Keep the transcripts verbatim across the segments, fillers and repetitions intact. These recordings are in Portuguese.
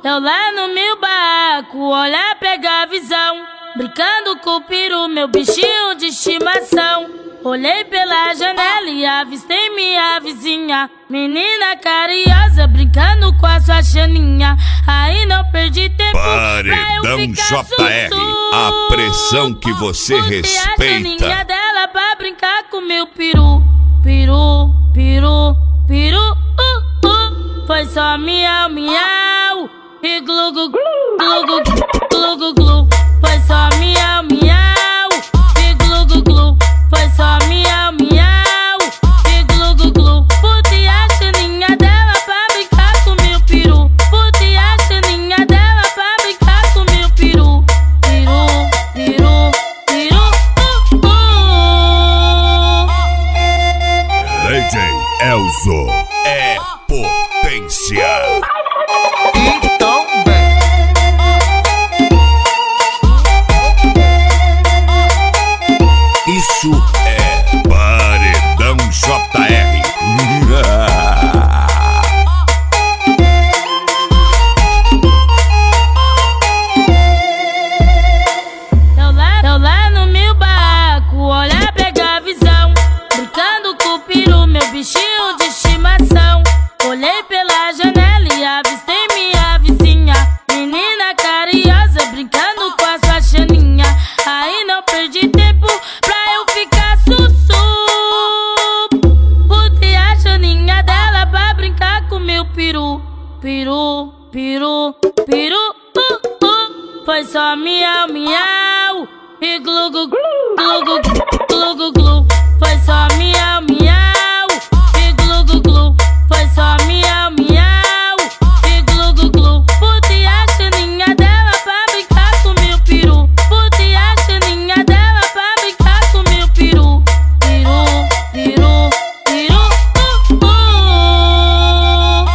Eu lá no meu barraco, olhar, pegar a visão, brincando com o peru, meu bichinho de estimação. Olhei pela janela e avistei minha vizinha, menina carinhosa, brincando com a sua chaninha. Aí não perdi tempo Paredão pra eu ficar J R, sussu. a pressão que você Botei respeita. a chaninha dela pra brincar com meu peru. Peru, peru, peru, uh, uh. Foi só miau, miau e glu, glu, glu, glu, glu, glu, glu. Foi só miau, miau e glu, glu, glu. Foi só miau, miau e glu, glu, glu. Botei a chaninha dela pra brincar com meu peru. Botei a chaninha dela pra brincar com meu peru. Peru, peru, peru, uh, uh. D J Elzo é potência. Então Isso é Paredão J R. Eu lá, eu lá no meu barraco, olhar, pegar a visão, brincando com o peru, meu bichinho de estimação. Olhei pela janela e avistei minha vizinha, menina carinhosa, brincando com a sua chaninha. Aí não perdi tempo pra eu ficar sussu. Botei a chaninha dela pra brincar com meu peru. Peru, peru, peru, uh, uh. Foi só miau, miau e glu, glu, glu, glu, glu, glu, glu. Foi só miau, miau e glu, glu, glu. Foi só miau, miau e glu, glu, glu. Botei a chaninha dela pra brincar com meu peru. Botei a chaninha dela pra brincar com meu peru. Peru, peru, peru, uh, uh.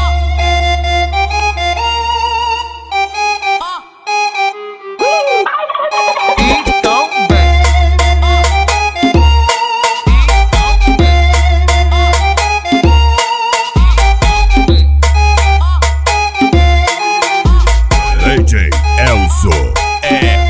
Então D J Elzo é